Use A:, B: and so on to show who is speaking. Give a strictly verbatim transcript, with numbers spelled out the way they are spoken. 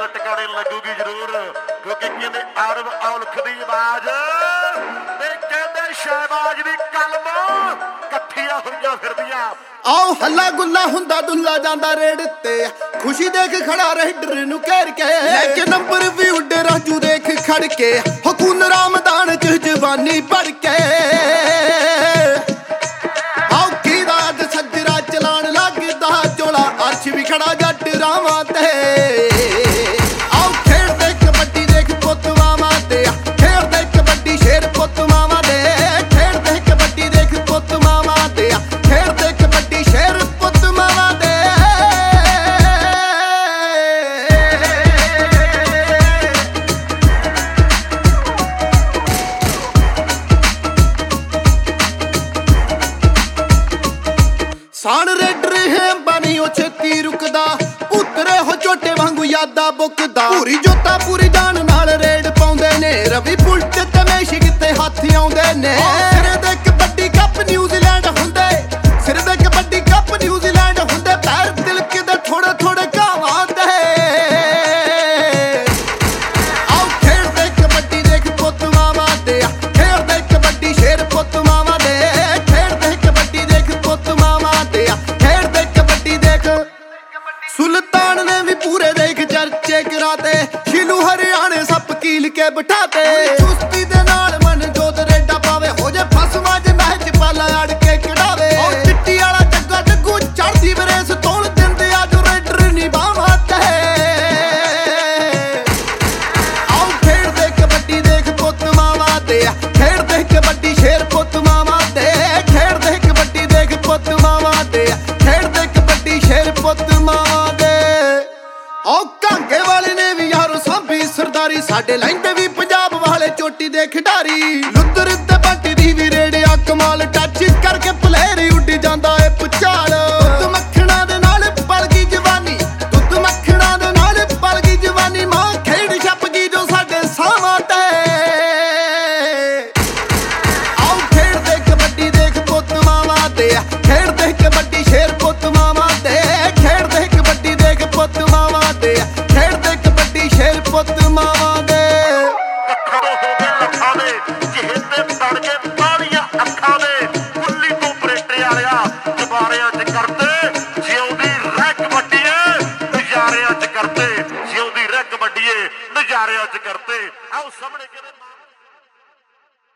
A: ਗੱਲ ਟਿਕਾਣੇ ਲੱਗੂਗੀ ਜ਼ਰੂਰ, ਕਿਉਂਕਿ ਕਹਿੰਦੇ ਆਰਵ ਔਲਖ ਦੀ ਆਵਾਜ਼ ਤੇ ਕਹਿੰਦੇ ਸ਼ਹਿਬਾਜ਼ ਦੀ ਕਲਮ ਇਕੱਠੀਆਂ ਹੋਈਆਂ ਫਿਰਦੀਆਂ।
B: ਆਓ ਹੱਲਾ ਗੁੱਲਾ ਹੁੰਦਾ ਦੁੱਲਾ ਜਾਂਦਾ ਰੇੜ ਤੇ, ਖੁਸ਼ੀ ਦੇਖ ਖੜਾ ਰੇਡਰ ਨੂੰ ਘੇਰ ਕੇ, ਲੈ ਕੇ ਨੰਬਰ ਵੀ ਉੱਡੇ ਰਾਜੂ ਦੇਖ ਖੜ ਕੇ, ਹਕੂਨ ਰਾਮਦਾਨ ਚ ਜਵਾਨੀ ਭਰ ਕੇ। ਆਓ ਕੀ ਰਾਤ ਸੱਜਰਾ ਚਲਾਣ ਲੱਗਦਾ ਚੋਲਾ, ਅਰਸ਼ ਵੀ ਖੜਾ ਜੱਟ ਰਾਵਾਂ ਤੇ। ਆਓ ਖੇਡਦੇ ਕਬੱਡੀ ਦੇਖ ਪੁੱਤ ਮਾਵਾਂ ਤੇ, ਖੇਡਦੇ ਕਬੱਡੀ ਸ਼ੇਰ ਪੁੱਤ ਮਾਵਾਂ ਦੇ, ਖੇਡਦੇ ਕਬੱਡੀ ਦੇਖ ਪੁੱਤ ਮਾਵਾਂ ਤੇ, ਖੇਡਦੇ ਕਬੱਡੀ ਸ਼ੇਰ ਪੁੱਤ ਮਾਵਾਂ ਦੇ। ਸਾਣ ਰੇਡਰ ਹੈ ਬਣੀ ਉਹ ਛੇਤੀ ਰੁਕਦਾ, ਪੁੱਤਰੇ ਹੋ ਝੋਟੇ ਵਾਂਗੂ ਯਾਦਾਂ ਬੁੱਕਦਾ। ਪੂਰੀ ਜੋਤਾ ਪੂਰੀ ਜਾਨ ਨਾਲ ਰੇਡ ਪਾਉਂਦੇ ਨੇ, ਰਵੀ ਪੁਲਟ ਤੇ ਮੇਸ਼ ਕਿਤੇ ਹੱਥ ਆਉਂਦੇ ਨੇ। ਸਿਰੇ ਦੇ ਕਬੱਡੀ ਕੱਪ ਨਿਊਜ਼ੀਲੈਂਡ ਹੁੰਦੇ, ਸਿਰੇ ਦੇ ਕਬੱਡੀ ਕੱਪ ਨਿਊਜ਼ੀਲੈਂਡ ਹੁੰਦੇ, ਪੈਰ ਤਿਲਕਦੇ ਥੋੜੇ ਥੋੜੇ ਘਾਵਾਂ ਦੇ। ਆਓ ਖੇਡਦੇ ਕਬੱਡੀ ਦੇਖ ਪੁੱਤ ਮਾਵਾਂ ਤੇ, ਖੇਡਦੇ ਕਬੱਡੀ ਸ਼ੇਰ ਪੁੱਤ ਮਾਵਾਂ ਦੇ, ਖੇਡਦੇ ਕਬੱਡੀ ਦੇਖ ਪੁੱਤ ਮਾਵਾਂ ਤੇ, ਖੇਡਦੇ ਕਬੱਡੀ ਦੇਖ। ਸੁਲਤਾਨ ਨੇ ਵੀ ਪੂਰੇ ਦੇਖ ਚਰਚੇ ਕਰਾਤੇ, ਸ਼ੀਲੂ ਹਰਿਆਣੇ ਸੱਪ ਕੀਲ ਕੇ ਬਿਠਾਤੇ। ਚੁਸਤੀ ਦੇ ਨਾਲ ਮਨ ਜੋਤ ਰੇਡਾ ਪਾਵੇ, ਹੋ ਜੇ ਫਸਵਾ ਜੇ ਮੈਚ ਪਾਲਾ ਅੜ ਕੇ ਕਢਾਵੇ। ਉਹ ਚਿੱਟੀ ਵਾਲਾ ਜੱਗਾ ਜੱਗੂ ਚੜਦੀ ਬਰੇਸ ਤੋਲ ਦਿੰਦੇ ਆ ਜੋ ਰੇਡਰ ਨੀ ਬਾਹਾਂ ਤੇ। ਆਓ ਖੇਡਦੇ ਕਬੱਡੀ ਦੇਖ ਪੁੱਤ ਮਾਵਾਂ ਤੇ, ਖੇਡਦੇ ਕਬੱਡੀ ਸ਼ੇਰ ਪੁੱਤ ਮਾਵਾਂ ਤੇ, ਖੇਡਦੇ ਕਬੱਡੀ ਦੇਖ ਪੁੱਤ ਮਾਵਾਂ ਤੇ, ਖੇਡਦੇ ਕਬੱਡੀ ਸ਼ੇਰ ਪੁੱਤ ਮਾਵਾਂ ਦੇ। ਆਓ ਕਾਂਗੇ ਵਾਲੇ ਨੇ ਵੀ ਯਾਰੋ ਸਾਂਭੀ ਸਰਦਾਰੀ, ਸਾਡੇ ਲੈਂਦੇ ਵੀ ਪੰਜਾਬ ਵਾਲੇ ਚੋਟੀ ਦੇ ਖਿਡਾਰੀ। ਲੁੱਦਰ ਤੇ ਬੱਟੀ ਦੀ ਵੀ ਰੇੜਿਆ ਕਮਾਲ, ਟੱਚ ਕਰਕੇ ਪਲੇਅਰ ਉੱਡ ਜਾਂਦਾ ਏ ਪੁਚਾਲ। ਦੁੱਧ ਮੱਖਣਾ ਦੇ ਨਾਲ ਪਲ ਗਈ ਜਵਾਨੀ, ਦੁੱਧ ਮੱਖਣਾ ਦੇ ਨਾਲ ਪਲ ਗਈ ਜਵਾਨੀ, ਮਾਂ ਖੇਡ ਛੱਪ ਗਈ ਜੋ ਸਾਡੇ ਸਾਹਾਂ ਤੇ। ਆਓ ਖੇਡਦੇ ਕਬੱਡੀ ਦੇਖ ਪੁੱਤ ਮਾਵਾਂ ਤੇ, ਖੇਡਦੇ